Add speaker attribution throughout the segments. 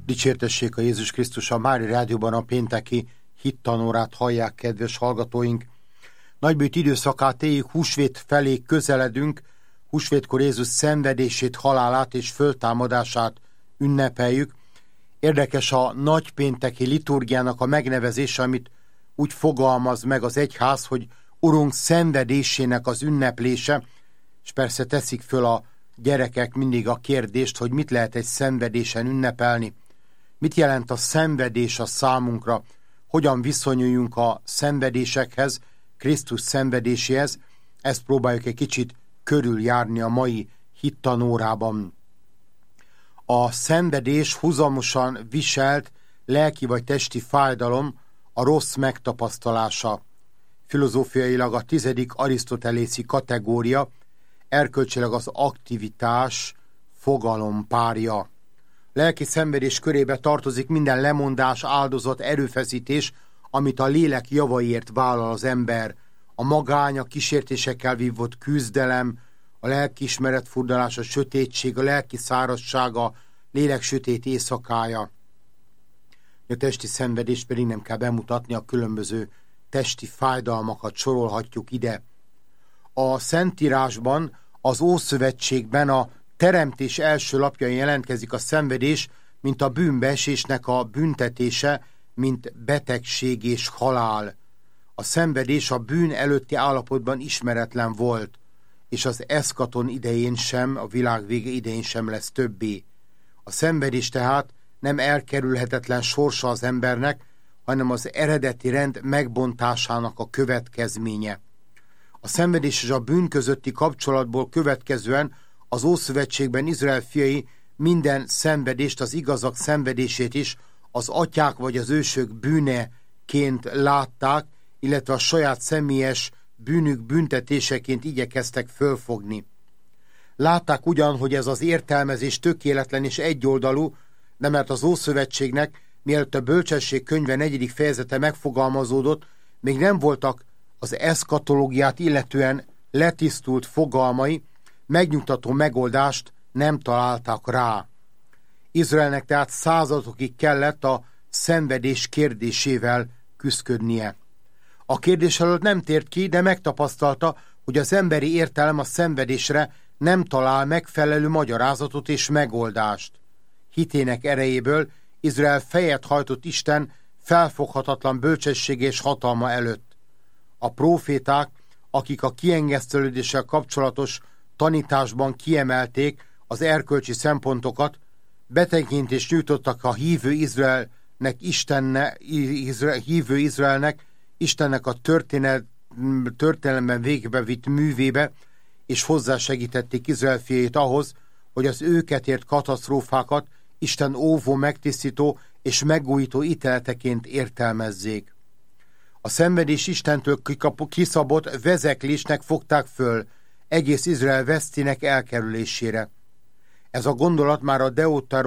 Speaker 1: Dicsértessék a Jézus Krisztus, a Mária Rádióban a pénteki hittanórát hallják, kedves hallgatóink. Nagybőjt időszakát éljük, húsvét felé közeledünk, húsvétkor Jézus szenvedését, halálát és föltámadását ünnepeljük. Érdekes a nagypénteki liturgiának a megnevezése, amit úgy fogalmaz meg az egyház, hogy Urunk szenvedésének az ünneplése, és persze teszik föl a gyerekek mindig a kérdést, hogy mit lehet egy szenvedésen ünnepelni. Mit jelent a szenvedés a számunkra? Hogyan viszonyuljunk a szenvedésekhez, Krisztus szenvedéséhez? Ezt próbáljuk egy kicsit körüljárni a mai hittanórában. A szenvedés huzamosan viselt lelki vagy testi fájdalom, a rossz megtapasztalása. Filozófiailag a 10. arisztotelészi kategória, erkölcsileg az aktivitás fogalompárja. Lelki szenvedés körébe tartozik minden lemondás, áldozat, erőfeszítés, amit a lélek javaiért vállal az ember. A magány, a kísértésekkel vívott küzdelem, a lelkiismeret furdalása, a sötétség, a lelki szárazsága, a lélek sötét éjszakája. A testi szenvedést pedig nem kell bemutatni, a különböző testi fájdalmakat sorolhatjuk ide. A Szentírásban, az Ószövetségben a Teremtés első lapjain jelentkezik a szenvedés, mint a bűnbeesésnek a büntetése, mint betegség és halál. A szenvedés a bűn előtti állapotban ismeretlen volt, és az eszkaton idején sem, a világ vége idején sem lesz többé. A szenvedés tehát nem elkerülhetetlen sorsa az embernek, hanem az eredeti rend megbontásának a következménye. A szenvedés és a bűn közötti kapcsolatból következően az Ószövetségben Izrael fiai minden szenvedést, az igazak szenvedését is az atyák vagy az ősök bűneként látták, illetve a saját személyes bűnük büntetéseként igyekeztek fölfogni. Látták ugyan, hogy ez az értelmezés tökéletlen és egyoldalú, de mert az Ószövetségnek, mielőtt a Bölcsesség könyve 4. fejezete megfogalmazódott, még nem voltak az eszkatológiát illetően letisztult fogalmai, megnyugtató megoldást nem találtak rá. Izraelnek tehát századokig kellett a szenvedés kérdésével küszködnie. A kérdés előtt nem tért ki, de megtapasztalta, hogy az emberi értelem a szenvedésre nem talál megfelelő magyarázatot és megoldást. Hitének erejéből Izrael fejet hajtott Isten felfoghatatlan bölcsessége és hatalma előtt. A próféták, akik a kiengesztelődéssel kapcsolatos tanításban kiemelték az erkölcsi szempontokat, betekintést nyújtottak a hívő Izraelnek, Istennek a történelemben végbevitt művébe, és hozzásegítették Izrael fiait ahhoz, hogy az őket ért katasztrófákat Isten óvó, megtisztító és megújító ítéleteként értelmezzék. A szenvedés Istentől kiszabott vezeklésnek fogták föl, egész Izrael vesztének elkerülésére. Ez a gondolat már a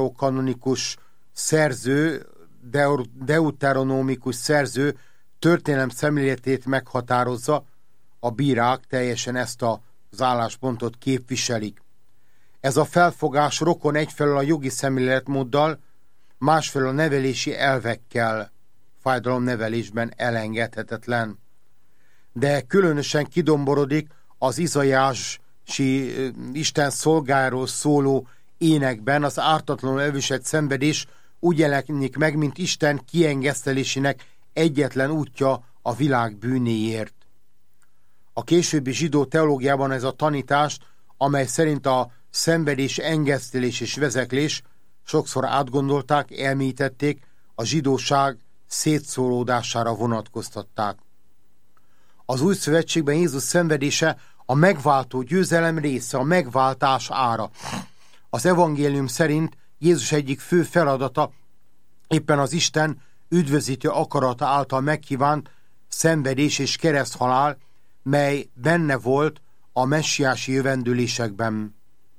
Speaker 1: deuteronomikus szerző történelem szemléletét meghatározza, a bírák teljesen ezt az álláspontot képviselik. Ez a felfogás rokon egyfelől a jogi szemléletmóddal, másfelől a nevelési elvekkel, fájdalomnevelésben elengedhetetlen. De különösen kidomborodik az Izaiási Isten szolgájáról szóló énekben, az ártatlanul elviselt szenvedés úgy jelenik meg, mint Isten kiengesztelésének egyetlen útja a világ bűnéért. A későbbi zsidó teológiában ez a tanítást, amely szerint a szenvedés, engesztelés és vezeklés, sokszor átgondolták, elmélyítették, a zsidóság szétszóródására vonatkoztatták. Az Új Szövetségben Jézus szenvedése a megváltó győzelem része, a megváltás ára. Az evangélium szerint Jézus egyik fő feladata éppen az Isten üdvözítő akarata által megkívánt szenvedés és kereszthalál, mely benne volt a messiási jövendőlésekben.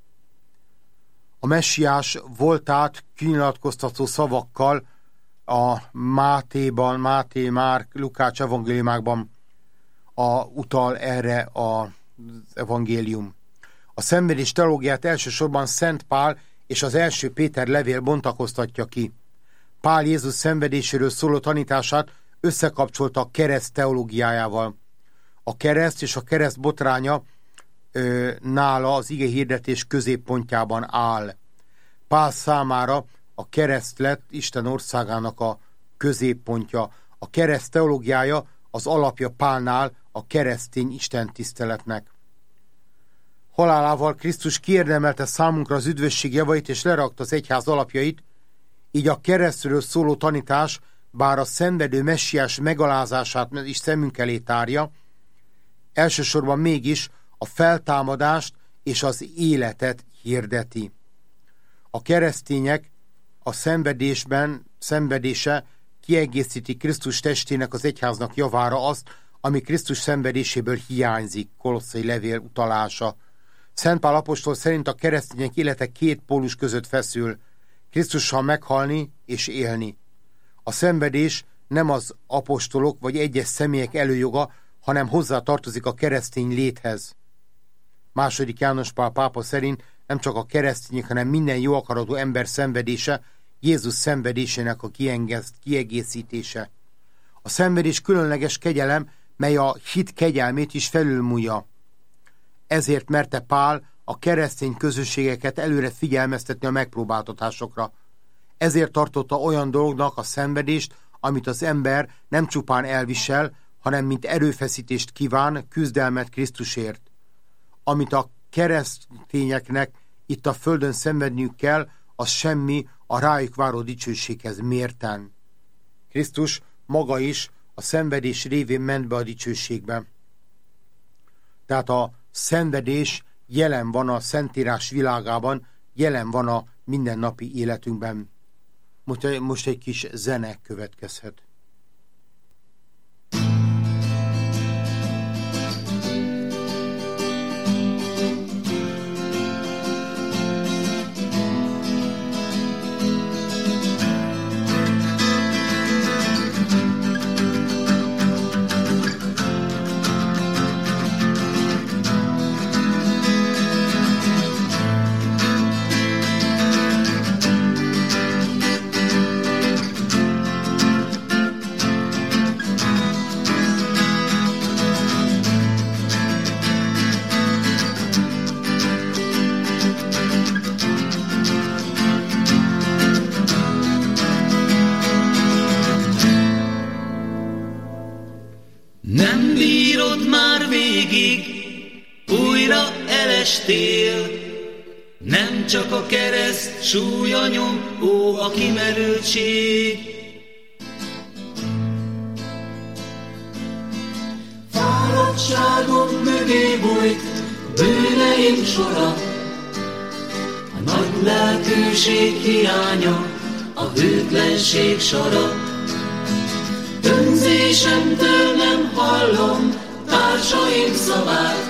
Speaker 1: A messiás voltát kinyilatkoztató szavakkal a Máté, Márk, Lukács evangéliumákban utal erre az evangélium. A szenvedés teológiát elsősorban Szent Pál és az első Péter levél bontakoztatja ki. Pál Jézus szenvedéséről szóló tanítását összekapcsolta a kereszt teológiájával. A kereszt és a kereszt botránya nála az ige hirdetés középpontjában áll. Pál számára a kereszt lett Isten országának a középpontja. A kereszt teológiája az alapja Pálnál a keresztény istentiszteletnek. Halálával Krisztus kiérdemelte számunkra az üdvösség javait és lerakta az egyház alapjait, így a keresztről szóló tanítás, bár a szenvedő messiás megalázását is szemünk elé tárja, elsősorban mégis a feltámadást és az életet hirdeti. A keresztények a szenvedése kiegészíti Krisztus testének, az egyháznak javára azt, ami Krisztus szenvedéséből hiányzik, Kolosszai levél utalása. Szent Pál apostol szerint a keresztények élete két pólus között feszül, Krisztussal meghalni és élni. A szenvedés nem az apostolok vagy egyes személyek előjoga, hanem hozzá tartozik a keresztény léthez. II. János Pál pápa szerint nem csak a keresztények, hanem minden jó akaratú ember szenvedése Jézus szenvedésének a kiegészítése. A szenvedés különleges kegyelem, mely a hit kegyelmét is felülmúlja. Ezért merte Pál a keresztény közösségeket előre figyelmeztetni a megpróbáltatásokra. Ezért tartotta olyan dolognak a szenvedést, amit az ember nem csupán elvisel, hanem mint erőfeszítést kíván, küzdelmet Krisztusért. Amit a keresztényeknek itt a földön szenvedniük kell, az semmi a rájuk váró dicsőséghez mérten. Krisztus maga is a szenvedés révén ment be a dicsőségbe. Tehát a szenvedés jelen van a Szentírás világában, jelen van a mindennapi életünkben. Most egy kis zene következhet.
Speaker 2: Nem bírod már végig, újra elestél, nem csak a kereszt súlya nyom, ó, a kimerültség. Fáradtságom mögé bújt bűneim sora, a nagy lelkűség hiánya, a hűtlenség sora. Önzésemtől nem hallom társaim szavát,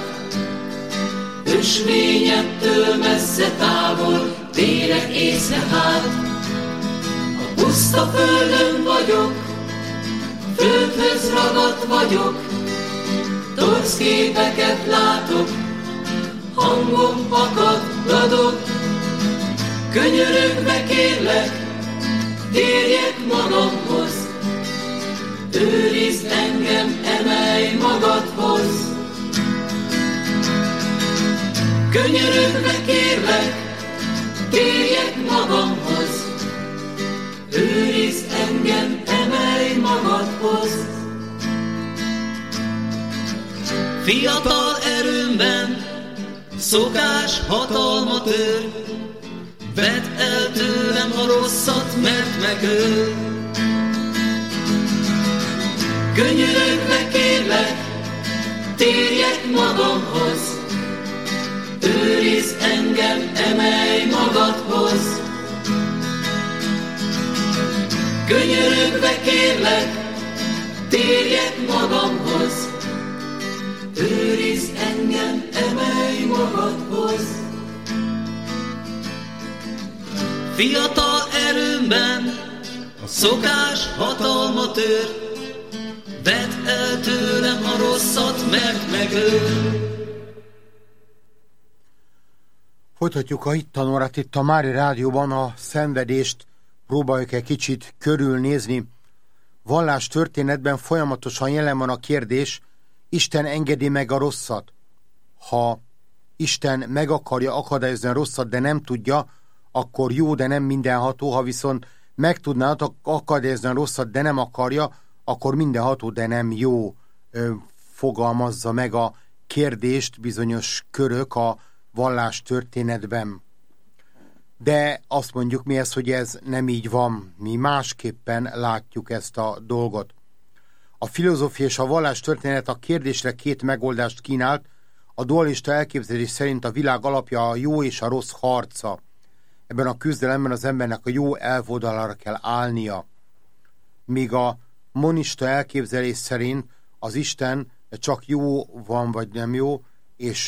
Speaker 2: ösvényettől messze távol térek észre hát. A puszta földön vagyok, földhöz ragadt vagyok, torz képeket látok, hangom akadgadok. Könyörögve kérlek, térjek magamhoz, őrizd engem, emelj magadhoz. Könyörögve kérlek, térjek magamhoz, őrizd engem, emelj magadhoz. Fiatal erőmben szokás hatalma tör, vedd el tőlem a rosszat, mert megöl. Könyörögve kérlek, térjek magamhoz, őrizd engem, emelj magadhoz. Könyörögve kérlek, térjek magamhoz, őrizd engem, emelj magadhoz. Fiatal erőmben a szokás hatalma tör, vedd el tőlem a rosszat, mert megöl.
Speaker 1: Folytatjuk a hittanórát itt a Mária Rádióban, a szenvedést próbáljuk egy kicsit körülnézni. Vallás történetben folyamatosan jelen van a kérdés, Isten engedi meg a rosszat. Ha Isten meg akarja akadályozni a rosszat, de nem tudja, akkor jó, de nem mindenható. Ha viszont meg tudná akadályozni a rosszat, de nem akarja, akkor mindenható, de nem jó. Fogalmazza meg a kérdést bizonyos körök a vallás történetben. De azt mondjuk mi hogy ez nem így van. Mi másképpen látjuk ezt a dolgot. A filozófia és a vallás történet a kérdésre két megoldást kínált. A dualista elképzelés szerint a világ alapja a jó és a rossz harca. Ebben a küzdelemben az embernek a jó elvoldalára kell állnia. Míg a monista elképzelés szerint az Isten csak jó van, vagy nem jó, és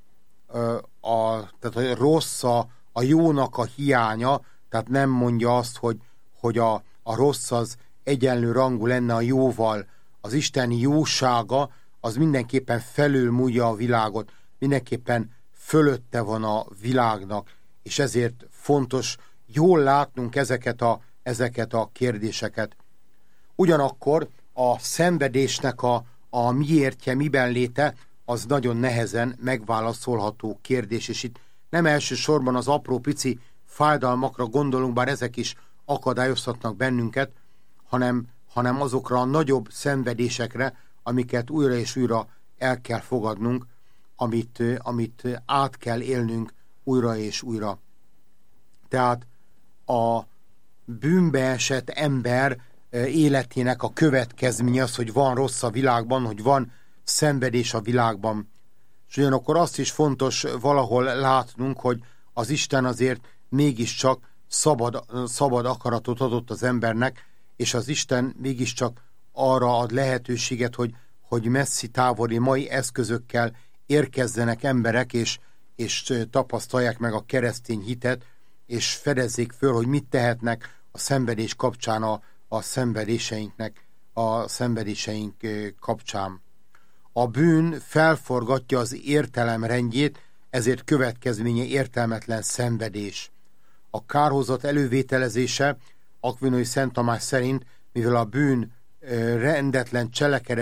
Speaker 1: tehát a rossz a jónak a hiánya, tehát nem mondja azt, hogy a rossz az egyenlő rangú lenne a jóval. Az Isten jósága az mindenképpen felülmúlja a világot, mindenképpen fölötte van a világnak, és ezért fontos jól látnunk ezeket a kérdéseket. Ugyanakkor a szenvedésnek a miértje, miben léte, az nagyon nehezen megválaszolható kérdés, és itt nem elsősorban az apró pici fájdalmakra gondolunk, bár ezek is akadályozhatnak bennünket, hanem azokra a nagyobb szenvedésekre, amiket újra és újra el kell fogadnunk, amit át kell élnünk újra és újra. Tehát a bűnbe esett ember életének a következménye az, hogy van rossz a világban, hogy van szenvedés a világban. És ugyanakkor azt is fontos valahol látnunk, hogy az Isten azért mégiscsak szabad akaratot adott az embernek, és az Isten mégiscsak arra ad lehetőséget, hogy messzi távoli mai eszközökkel érkezzenek emberek, és tapasztalják meg a keresztény hitet, és fedezzék föl, hogy mit tehetnek a szenvedés kapcsán, a szenvedéseink kapcsán. A bűn felforgatja az értelem rendjét, ezért következménye értelmetlen szenvedés. A kárhozat elővételezése Akvinói Szent Tamás szerint, mivel a bűn rendetlen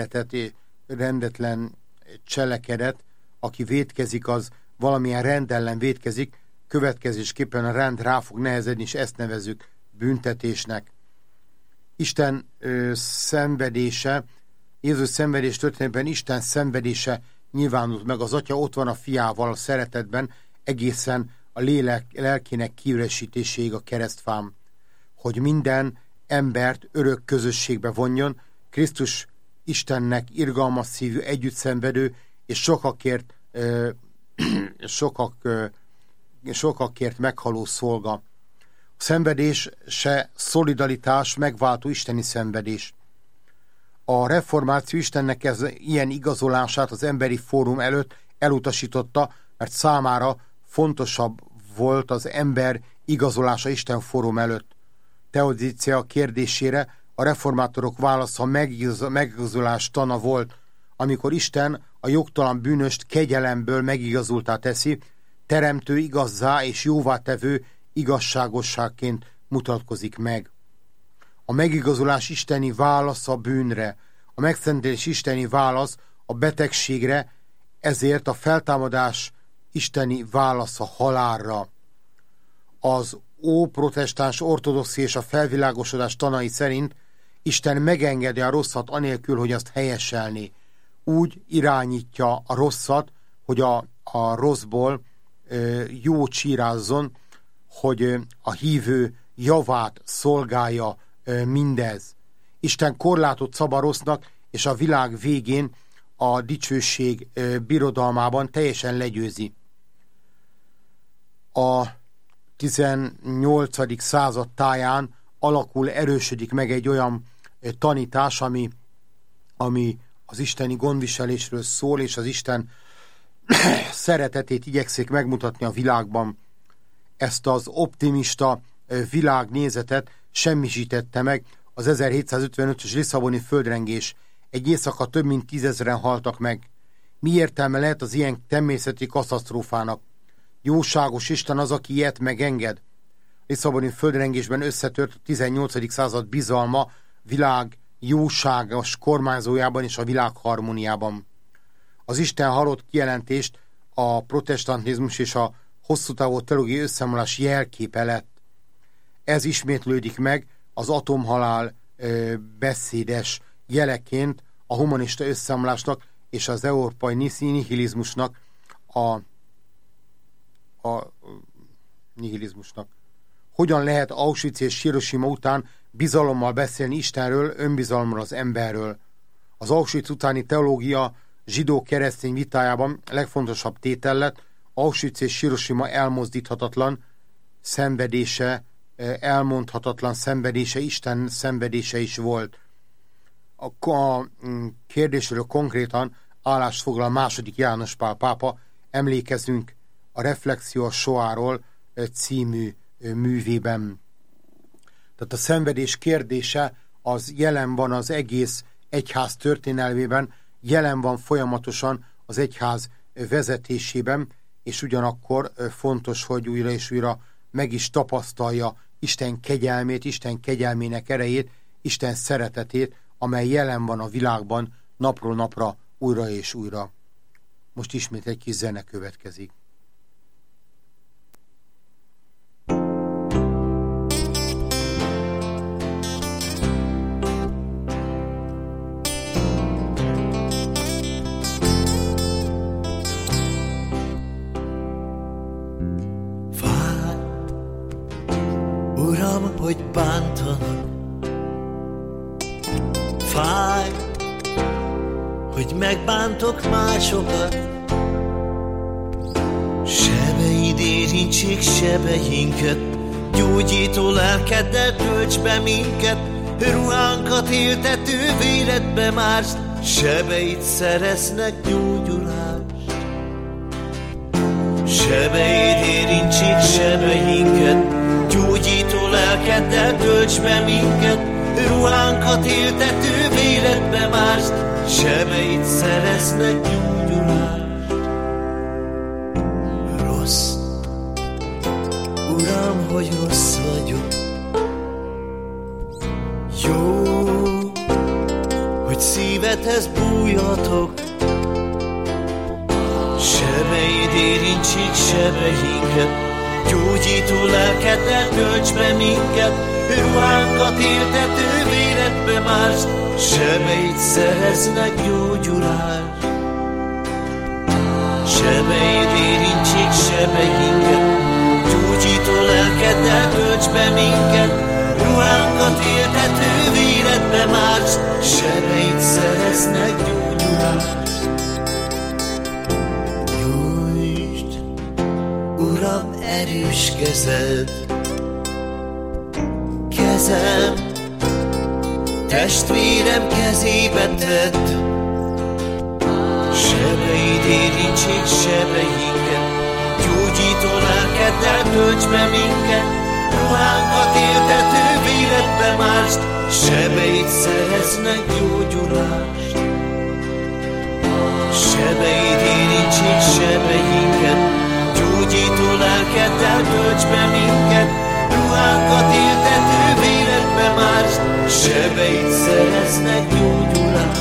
Speaker 1: cselekedet, aki vétkezik, az valamilyen rend ellen vétkezik, következésképpen a rend rá fog nehezedni, és ezt nevezzük büntetésnek. Isten szenvedése, Jézus szenvedés történetben Isten szenvedése nyilvánult meg. Az Atya ott van a fiával a szeretetben, egészen a lelkének kiüresítéséig a keresztfám, hogy minden embert örök közösségbe vonjon, Krisztus Istennek irgalmas szívű, együtt szenvedő, és sokakért meghaló szolga. A szenvedés se szolidaritás, megváltó isteni szenvedés. A reformáció Istennek ilyen igazolását az emberi fórum előtt elutasította, mert számára fontosabb volt az ember igazolása Isten fórum előtt. Teodícia kérdésére a reformátorok válasza megigazolás tana volt, amikor Isten a jogtalan bűnöst kegyelemből megigazultá teszi, teremtő igazzá és jóvátevő igazságosságként mutatkozik meg. A megigazolás isteni válasz a bűnre, a megszentelés isteni válasz a betegségre, ezért a feltámadás isteni válasz a halálra. Az óprotestáns ortodoxia és a felvilágosodás tanai szerint Isten megengedi a rosszat anélkül, hogy azt helyeselni. Úgy irányítja a rosszat, hogy a rosszból jó csírázzon, hogy a hívő javát szolgálja mindez. Isten korlátot szab a rossznak, és a világ végén a dicsőség birodalmában teljesen legyőzi. A 18. század táján erősödik meg egy olyan tanítás, ami az isteni gondviselésről szól, és az Isten szeretetét igyekszik megmutatni a világban. Ezt az optimista világnézetet semmisítette meg az 1755-ös lisszaboni földrengés. Egy éjszaka több mint 10 000-en haltak meg. Mi értelme lehet az ilyen természeti katasztrófának? Jóságos Isten az, aki ilyet megenged. Lisszaboni földrengésben összetört a 18. század bizalma világ jóságos kormányzójában és a világ harmóniában. Az Isten halott kijelentést a protestantizmus és a hosszú távú teológiai összeomlás jelképe lett. Ez ismétlődik meg az atomhalál beszédes jeleként a humanista összeomlásnak és az európai nihilizmusnak, a nihilizmusnak. Hogyan lehet Auschwitz és Hiroshima után bizalommal beszélni Istenről, önbizalomról az emberről? Az Auschwitz utáni teológia zsidó-keresztény vitájában legfontosabb tétel lett Auschwitz és Hiroshima elmozdíthatatlan szenvedése, elmondhatatlan szenvedése, Isten szenvedése is volt. A kérdésről konkrétan állást foglal II. János Pál pápa, emlékezünk a Reflexió a Soáról című művében. Tehát a szenvedés kérdése az jelen van az egész egyház történelmében, jelen van folyamatosan az egyház vezetésében, és ugyanakkor fontos, hogy újra és újra meg is tapasztalja Isten kegyelmét, Isten kegyelmének erejét, Isten szeretetét, amely jelen van a világban napról napra, újra és újra. Most ismét egy kis zene következik.
Speaker 3: Uram, hogy bántanak, fáj, hogy megbántok másokat. Sebeid érintsék sebeinket, gyógyító lelkeddel tölts be minket, ruhánkat éltető véredbe mársz, sebeid szereznek gyógyulást. Sebeid érintsék sebeinket, gyógyító lelkeddel tölts be minket, ruhánkat éltető véredbe mársz, sebeid szereznek gyógyulást. Rossz, Uram, hogy rossz vagyok, jó, hogy szívedhez bújhatok. Sebeid érintsék sebeinket, gyógyító lelkeddel tölts be minket, ruhánkat éltető véredbe mársz, sebeid szereznek gyógyulást. Sebeid érintsék sebeinket, gyógyító lelkeddel tölts be minket, ruhánkat éltető véredbe mársz, sebeid szereznek gyógyulást. Nyújtsd, Uram, erős kezed, kezem, testvérem kezébe tett. Sebeid érintsék sebeinket, gyógyító lelkeddel tölts be minket, ruhánkat éltető véredbe mársz, sebeid szereznek gyógyulást. Sebeid érintsék sebeinket, gyógyító lelkeddel tölts be minket, ruhánkat éltető véredbe mársz, sebeid szereznek gyógyulást.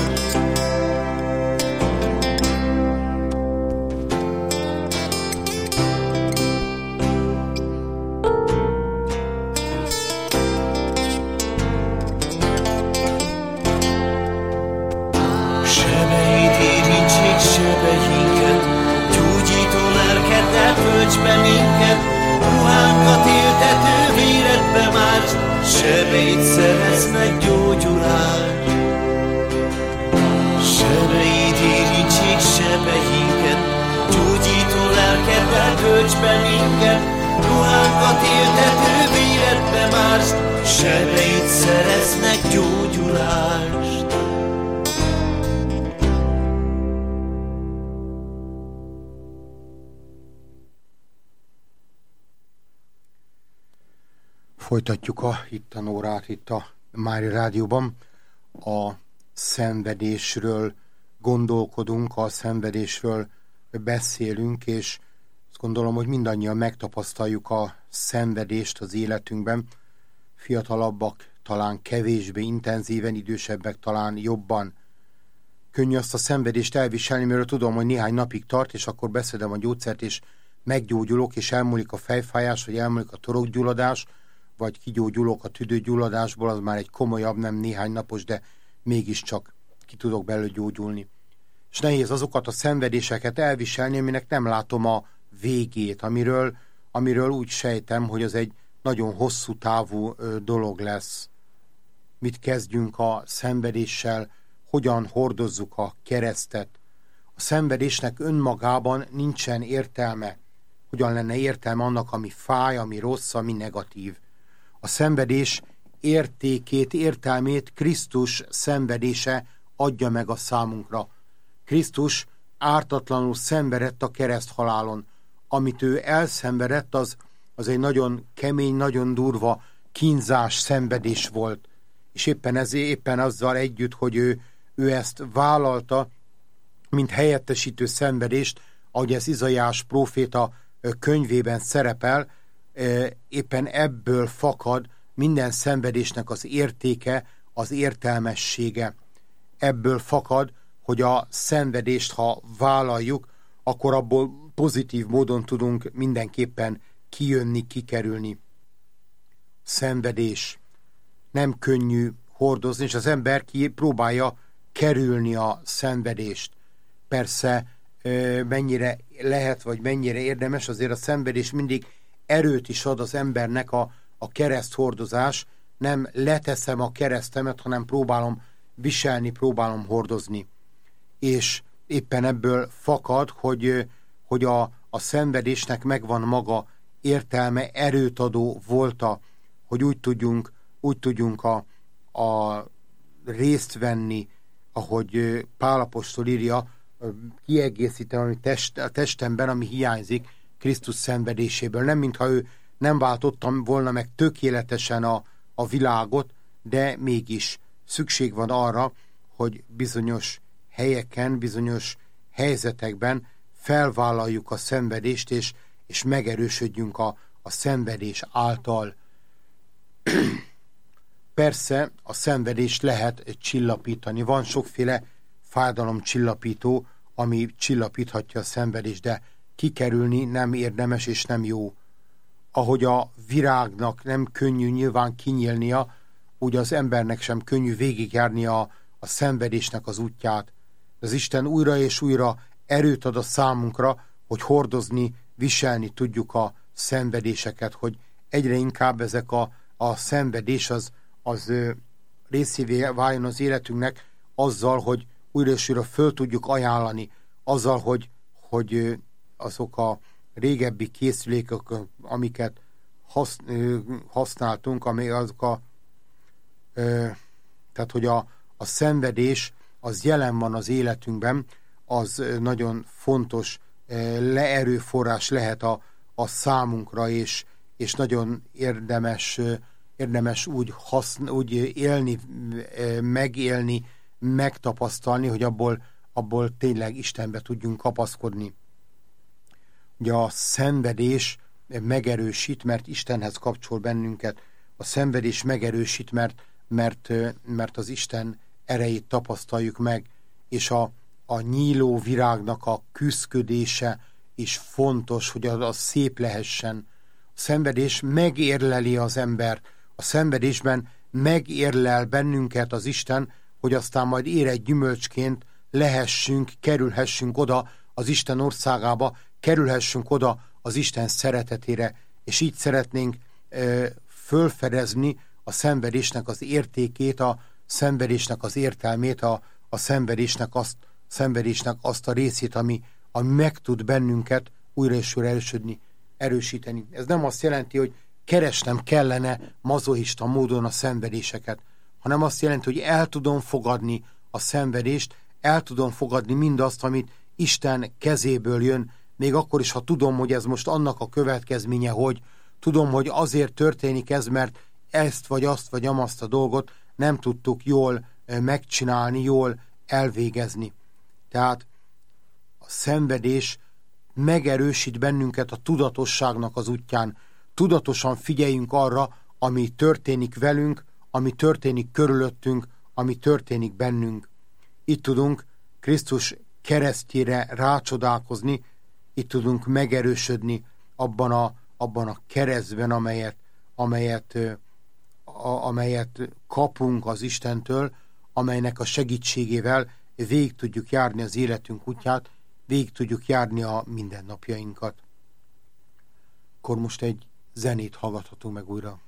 Speaker 3: Sebeid érintsék sebeinket, gyógyító lelkeddel tölts be minket, ruhánkat éltető véredbe mársz, sebeid szereznek gyógyulást. Sebeid érintsék sebeinket, gyógyító lelkeddel tölts be minket, ruhánkat éltető véredbe mársz, sebeid szereznek gyógyulást.
Speaker 1: Folytatjuk a hittanórát itt a Mária Rádióban. A szenvedésről gondolkodunk, a szenvedésről beszélünk, és Azt gondolom, hogy mindannyian megtapasztaljuk a szenvedést az életünkben. Fiatalabbak talán kevésbé intenzíven, idősebbek talán jobban. Könnyű azt a szenvedést elviselni, mert tudom, hogy néhány napig tart, és akkor beszedem a gyógyszert, és meggyógyulok, és elmúlik a fejfájás, vagy elmúlik a torokgyulladás, vagy kigyógyulok a tüdőgyulladásból, az már egy komolyabb, nem néhány napos, de mégiscsak ki tudok belőle gyógyulni. És nehéz azokat a szenvedéseket elviselni, aminek nem látom a végét, amiről úgy sejtem, hogy az egy nagyon hosszú távú dolog lesz. Mit kezdjünk a szenvedéssel, hogyan hordozzuk a keresztet. A szenvedésnek önmagában nincsen értelme. Hogyan lenne értelme annak, ami fáj, ami rossz, ami negatív. A szenvedés értékét, értelmét Krisztus szenvedése adja meg a számunkra. Krisztus ártatlanul szenvedett a kereszthalálon. Amit ő elszenvedett, az egy nagyon kemény, nagyon durva kínzás, szenvedés volt. És éppen azzal együtt, hogy ő ezt vállalta, mint helyettesítő szenvedést, ahogy ez Izaiás próféta könyvében szerepel, éppen ebből fakad minden szenvedésnek az értéke, az értelmessége. Ebből fakad, hogy a szenvedést, ha vállaljuk, akkor abból pozitív módon tudunk mindenképpen kijönni, kikerülni. Szenvedés nem könnyű hordozni, és az ember próbálja kerülni a szenvedést. Persze mennyire lehet, vagy mennyire érdemes, azért a szenvedés mindig erőt is ad az embernek a kereszthordozás. Nem leteszem a keresztemet, hanem próbálom viselni, próbálom hordozni. És éppen ebből fakad, hogy a szenvedésnek megvan maga értelme, erőt adó volta, hogy úgy tudjunk a részt venni, ahogy Pál apostol írja, kiegészítem a testemben, ami hiányzik Krisztus szenvedéséből. Nem mintha ő nem váltottam volna meg tökéletesen a világot, de mégis szükség van arra, hogy bizonyos helyeken, bizonyos helyzetekben felvállaljuk a szenvedést, és megerősödjünk a szenvedés által. Persze a szenvedést lehet csillapítani. Van sokféle fájdalomcsillapító, ami csillapíthatja a szenvedést, de kikerülni nem érdemes és nem jó. Ahogy a virágnak nem könnyű nyilván kinyílnia, úgy az embernek sem könnyű végigjárnia a szenvedésnek az útját. Az Isten újra és újra erőt ad a számunkra, hogy hordozni, viselni tudjuk a szenvedéseket, hogy egyre inkább ezek a szenvedés az részévé váljon az életünknek azzal, hogy újra és újra föl tudjuk ajánlani, azzal, hogy azok a régebbi készülékek, amiket használtunk, tehát hogy a szenvedés az jelen van az életünkben, az nagyon fontos leerőforrás lehet a számunkra, és nagyon érdemes úgy élni, megélni, megtapasztalni, hogy abból tényleg Istenbe tudjunk kapaszkodni. Ugye a szenvedés megerősít, mert Istenhez kapcsol bennünket. A szenvedés megerősít, mert az Isten erejét tapasztaljuk meg, és a nyíló virágnak a küszködése is fontos, hogy az szép lehessen. A szenvedés megérleli az ember. A szenvedésben megérlel bennünket az Isten, hogy aztán majd érett gyümölcsként kerülhessünk oda az Isten országába, kerülhessünk oda az Isten szeretetére, és így szeretnénk fölfedezni a szenvedésnek az értékét, a szenvedésnek az értelmét, a szenvedésnek azt a részét, ami meg tud bennünket újra és újra erősíteni. Ez nem azt jelenti, hogy keresnem kellene mazochista módon a szenvedéseket, hanem azt jelenti, hogy el tudom fogadni a szenvedést, el tudom fogadni mindazt, amit Isten kezéből jön, még akkor is, ha tudom, hogy ez most annak a következménye, hogy tudom, hogy azért történik ez, mert ezt vagy azt vagy amazt a dolgot nem tudtuk jól megcsinálni, jól elvégezni. Tehát a szenvedés megerősít bennünket a tudatosságnak az útján. Tudatosan figyeljünk arra, ami történik velünk, ami történik körülöttünk, ami történik bennünk. Itt tudunk Krisztus keresztjére rácsodálkozni, itt tudunk megerősödni abban a keresztben, amelyet kapunk az Istentől, amelynek a segítségével végig tudjuk járni az életünk útját, végig tudjuk járni a mindennapjainkat. Akkor most egy zenét hallgathatunk meg újra.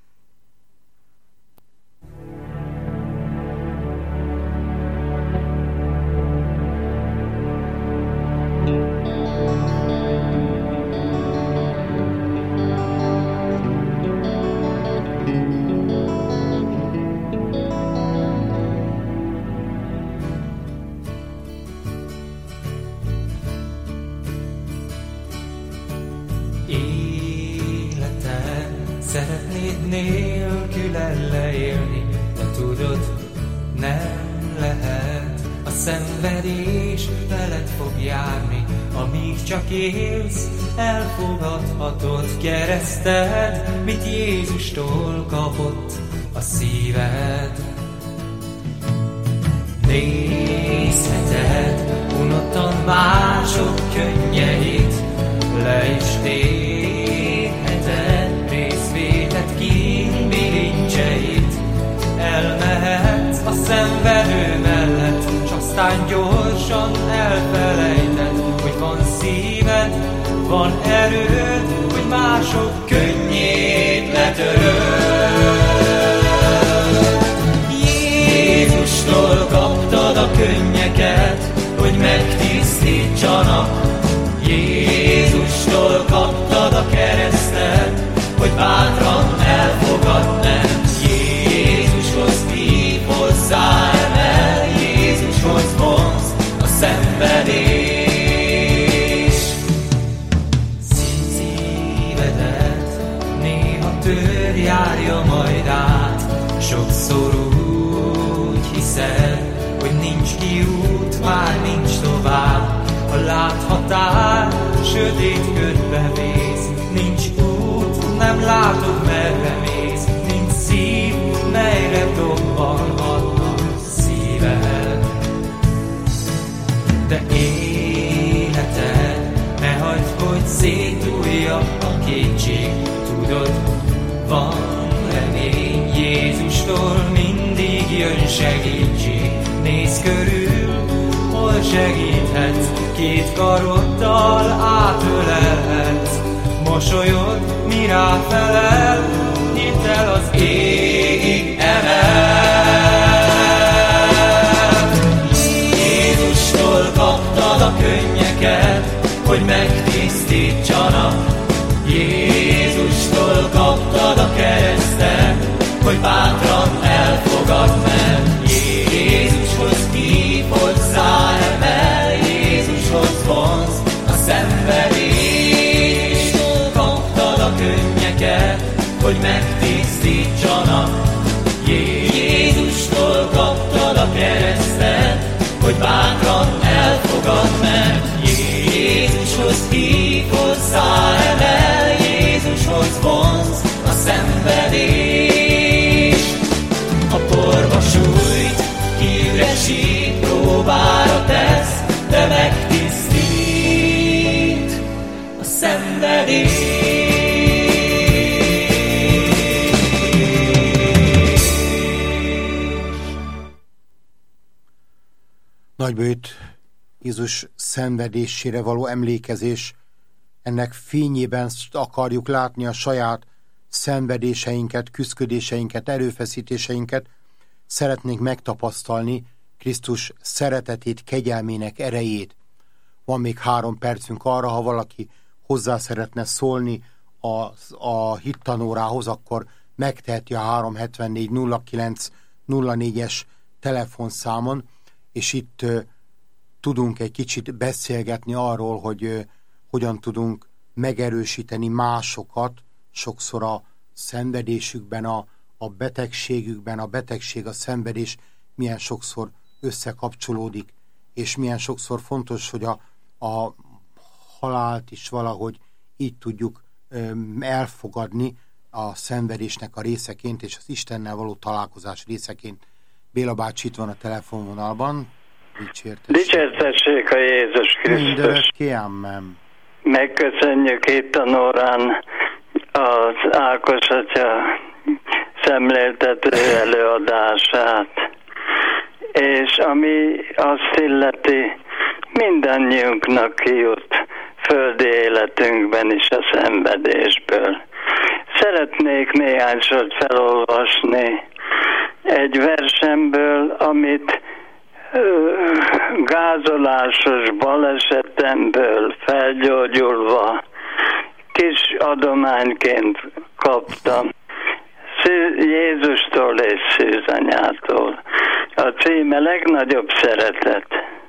Speaker 4: Szeretnéd nélküle leélni, de tudod, nem lehet. A szenvedés veled fog járni, amíg csak élsz, elfogadhatod kereszted, mit Jézustól kapott a szíved. Nézheted unottan mások könnyeit, le is térheted részvétet kínbilincseit. Elmehetsz a szenvedő mellett, s aztán gyorsan elfelejted, hogy van szíved, van erőd, hogy mások könnyét letöröd. Jézustól kaptad a könnyeket, hogy megtisztítsanak. Jézustól kaptad a keresztet, hogy bátran elfogad nem. Jézushoz hív, hozzá emel, Jézushoz vonz a szenvedés. Szívedet néha tör járja majd át, sokszor úgy hiszed, hogy nincs kiút, már nincs tovább. A láthatár sötét körbe vész, nincs út, nem látod merre mész, nincs szív, melyre dobbanhatna szíved. De életed, ne hagyd, hogy szétdúlja a kétség, tudod, van remény, Jézustól mindig jön segítség. Nézz körül, hol segíthetsz, két karoddal átölelhetsz. Mosolyod, mi ráfelel, hidd el, az égig emel. Jézustól kaptad a könnyeket, hogy megtisztítsanak. Jézustól kaptad a keresztet, hogy bátran elfogad meg. Jézushoz hív, hozzá emel, Jézushoz vonz a szenvedés. Kaptad a könnyeket, hogy megtisztítsanak. Jézustól kaptad a keresztet, hogy bátran elfogad meg. Jézushoz hív, hozzá emel, Jézushoz vonz a szenvedés. A porba sújt, kiüresít, próbára tesz, de megtisztít a szenvedés.
Speaker 1: Nagybőjt Jézus szenvedésére való emlékezés, ennek fényében akarjuk látni a saját szenvedéseinket, küszködéseinket, erőfeszítéseinket, szeretnénk megtapasztalni Krisztus szeretetét, kegyelmének erejét. Van még 3 percünk arra, ha valaki hozzá szeretne szólni a hittanórához, akkor megteheti a 374 09 04-es telefonszámon, és itt tudunk egy kicsit beszélgetni arról, hogy hogyan tudunk megerősíteni másokat, sokszor a szenvedésükben, a betegségükben, a betegség, a szenvedés milyen sokszor összekapcsolódik, és milyen sokszor fontos, hogy halált is valahogy így tudjuk elfogadni a szenvedésnek a részeként, és az Istennel való találkozás részeként. Béla bácsi itt van a telefonvonalban.
Speaker 5: Dicsértessék a Jézus Krisztus.
Speaker 1: Mindörökké, amen.
Speaker 5: Megköszönjük itt a Nórán az Ákos atya szemléltető előadását, és ami azt illeti, mindannyiunknak kijut földi életünkben is a szenvedésből. Szeretnék néhány sort felolvasni egy versemből, amit gázolásos balesetemből felgyógyulva kis adományként kaptam Jézustól és szűzanyától. A címe Legnagyobb szeretet.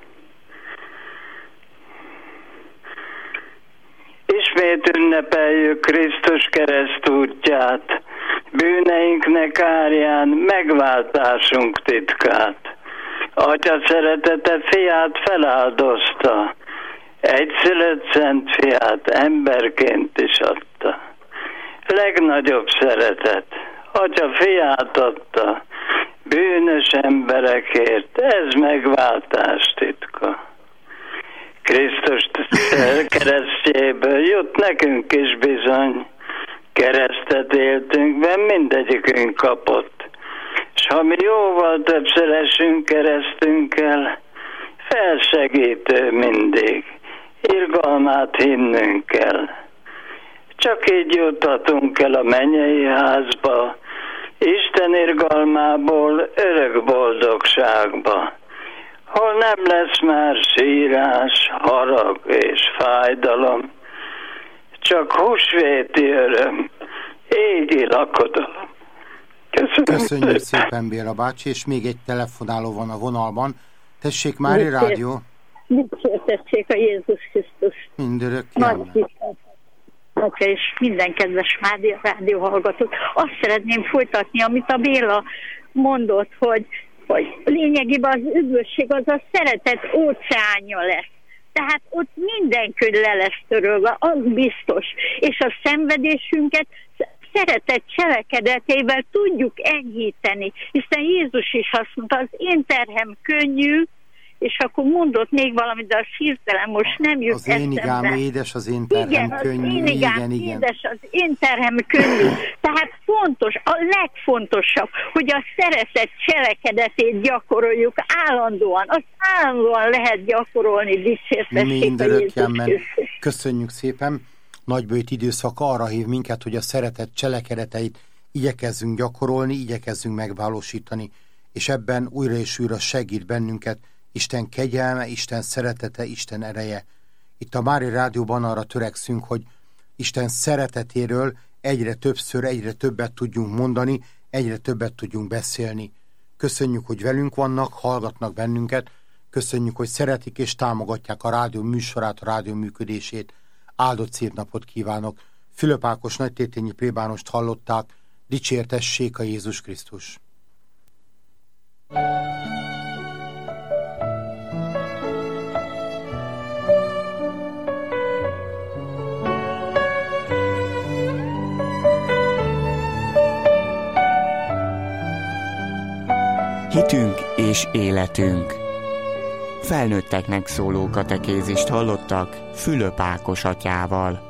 Speaker 5: Ismét ünnepeljük Krisztus keresztútját, bűneinknek árján megváltásunk titkát. Atya szeretete fiát feláldozta, egyszülött szent fiát emberként is adta. Legnagyobb szeretet, Atya fiát adta, bűnös emberekért, ez megváltás titka. Krisztus keresztjéből jut nekünk is bizony, keresztet éltünkben mindegyikünk kapott. S ha mi jóval többször esünk keresztünkkel, felsegítő mindig, irgalmát hinnünk kell. Csak így juthatunk el a mennyei házba, Isten irgalmából örök boldogságba, hol nem lesz már sírás, harag és fájdalom, csak húsvéti öröm, égi lakodalom.
Speaker 1: Köszönjük szépen, Béla bácsi, és még egy telefonáló van a vonalban. Tessék, Mári Rádió.
Speaker 6: Dicsértessék a Jézus Krisztus.
Speaker 1: Mindörökké, amen.
Speaker 6: És minden kedves Mári Rádió hallgatót. Azt szeretném folytatni, amit a Béla mondott, hogy lényegében az üdvösség az a szeretet óceánja lesz. Tehát ott mindenki le lesz törölve, az biztos. És a szenvedésünket szeretet cselekedetével tudjuk enyhíteni. Hiszen Jézus is azt mondta, az én terhem könnyű, és akkor mondott még valamit, de a hirtelen most nem jut eszembe.
Speaker 1: Az én igám édes, az én terhem könnyű.
Speaker 6: Igen, az én igám édes, az én terhem könnyű. Tehát fontos, a legfontosabb, hogy a szeretet cselekedetét gyakoroljuk állandóan. Azt állandóan lehet gyakorolni, dicsértessék a Jézus.
Speaker 1: Köszönjük szépen. Nagybőjt időszak arra hív minket, hogy a szeretet cselekedeteit igyekezzünk gyakorolni, igyekezzünk megvalósítani, és ebben újra és újra segít bennünket Isten kegyelme, Isten szeretete, Isten ereje. Itt a Mári Rádióban arra törekszünk, hogy Isten szeretetéről egyre többször, egyre többet tudjunk mondani, egyre többet tudjunk beszélni. Köszönjük, hogy velünk vannak, hallgatnak bennünket, köszönjük, hogy szeretik és támogatják a rádió műsorát, a rádió működését. Áldott szép napot kívánok! Fülöp Ákos nagytétényi plébánost hallották, dicsértessék a Jézus Krisztus!
Speaker 7: Hitünk és életünk. Felnőtteknek szóló katekézist hallottak Fülöp Ákos atyával.